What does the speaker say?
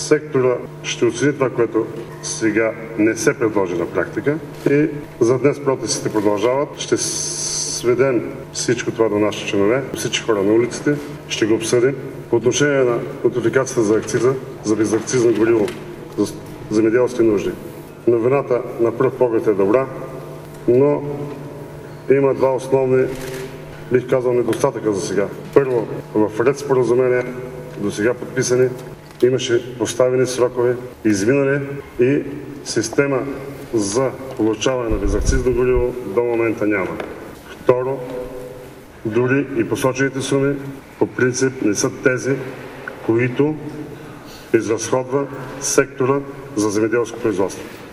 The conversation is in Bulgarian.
Сектора ще оцени това, което сега не се предложи на практика и за днес протестите продължават. Ще сведем всичко това до нашите членове, всички хора на улиците, ще го обсъдим. По отношение на нотификацията за акциза, за безакцизно гориво за земеделски нужди. Новината на пръв поглед е добра, но има два основни, бих казал, недостатъка за сега. Първо, в ред споразумения, до сега подписани, имаше поставени срокове, изминали и система за получаване на безакцизно гориво до момента няма. Второ, дори и посочените суми по принцип не са тези, които изразходва сектора за земеделско производство.